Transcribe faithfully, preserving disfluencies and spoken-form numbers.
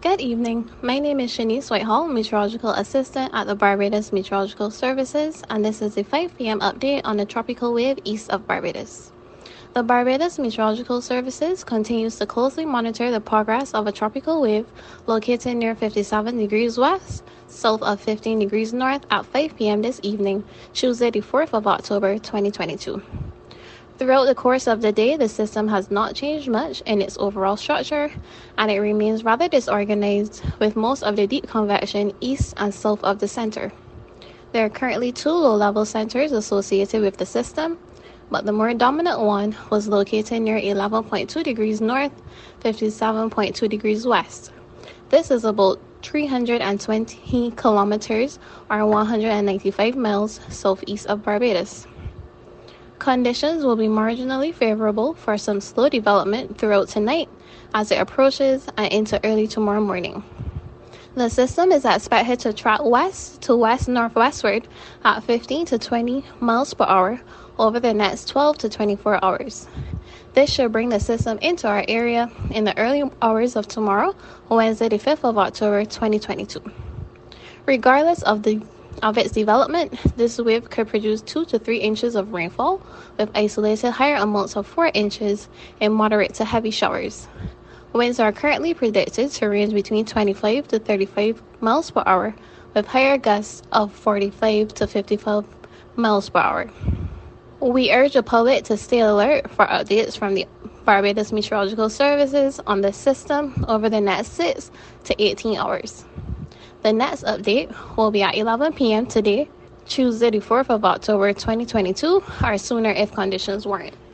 Good evening. My name is Shanice Whitehall, Meteorological Assistant at the Barbados Meteorological Services, and this is a five p m update on the tropical wave east of Barbados. The Barbados Meteorological Services continues to closely monitor the progress of a tropical wave located near fifty-seven degrees west, south of fifteen degrees north at five p m this evening, Tuesday the fourth of October twenty twenty-two. Throughout the course of the day, the system has not changed much in its overall structure, and it remains rather disorganized, with most of the deep convection east and south of the center. There are currently two low-level centers associated with the system, but the more dominant one was located near eleven point two degrees north, fifty-seven point two degrees west. This is about three hundred twenty kilometers or one hundred ninety-five miles southeast of Barbados. Conditions will be marginally favorable for some slow development throughout tonight as it approaches and into early tomorrow morning. The system is expected to track west to west-northwestward at fifteen to twenty miles per hour over the next twelve to twenty-four hours. This should bring the system into our area in the early hours of tomorrow, Wednesday the fifth of October twenty twenty-two. Regardless of the of its development, this wave could produce two to three inches of rainfall, with isolated higher amounts of four inches in moderate to heavy showers. Winds are currently predicted to range between twenty-five to thirty-five miles per hour, with higher gusts of forty-five to fifty-five miles per hour. We urge the public to stay alert for updates from the Barbados Meteorological Services on the system over the next six to eighteen hours. The next update will be at eleven p m today, Tuesday the fourth of October twenty twenty-two, or sooner if conditions warrant.